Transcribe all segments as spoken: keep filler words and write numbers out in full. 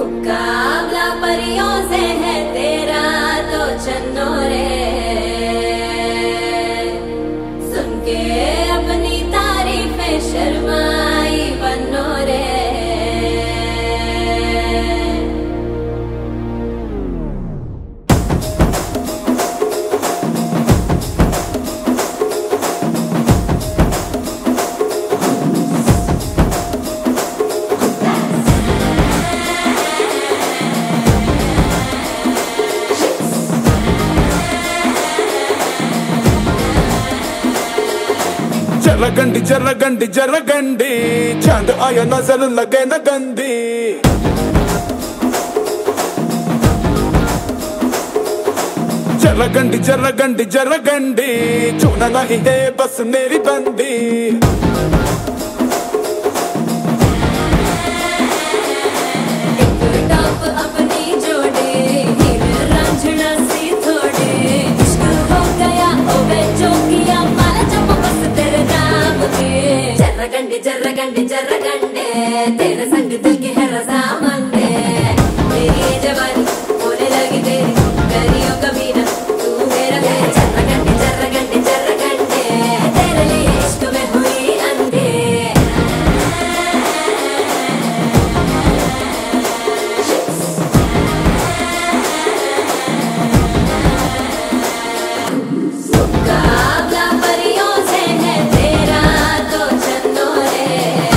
मुकाबला परियों से है तेरा तो चन्नो रे, सुन के अपनी तारीफें शर्माई बनो रे। जरगंडी जरगंडी जरगंडी चांद आया नजर लगे न गंदी। जरगंडी जरगंडी जरगंडी छूना नहीं है बस मेरी बंदी। जरगंडी जरगंडी जरगंडे तेरे संग दिल की है रज़ामंदे। मेरी जवानी होने लगी तेरी करियो कभी ना तू मेरा है। जरगंडी जरगंडी जरगंडे तेरे लिए इश्क में हुई अंधे। मुकाबला परियों से है तेरा तो चन्नो रे,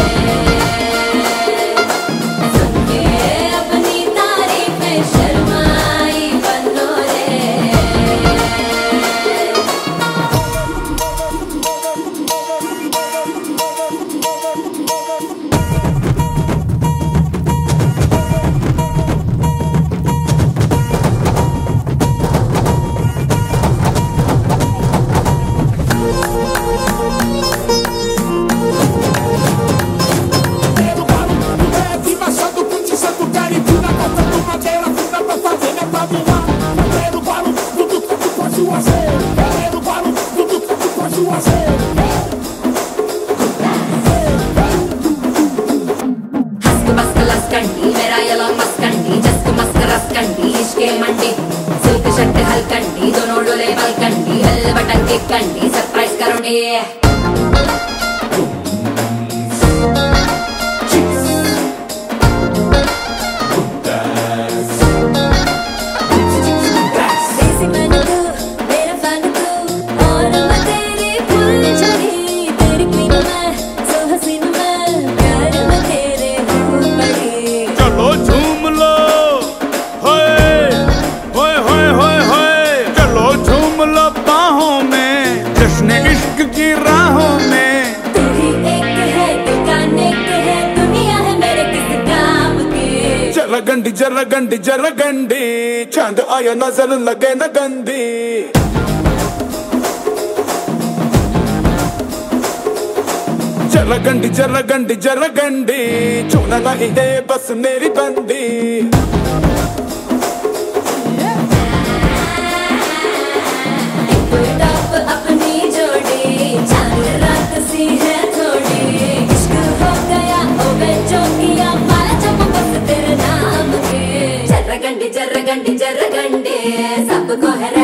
सुन के अपनी तारीफें शर्माई बनो रे। मेरा यलो मस्कंडी जस्क मस्क रसकंडी इश्के मंडी सिल्क शर्ट हलकंडी दोनों डोले बलकंडी हल बटन की कंडी सरप्राइज करोगे। इश्क की राहों में तू ही एक है दुकान एक है दुनिया है मेरे किस काम की। जरगंडी जरगंडी जरगंडी चांद आया नजर लगे न गंदी। जरगंडी जरगंडी जरगंडी छूना नहीं है बस मेरी बंदी। जरगंडी जरगंडी सबको है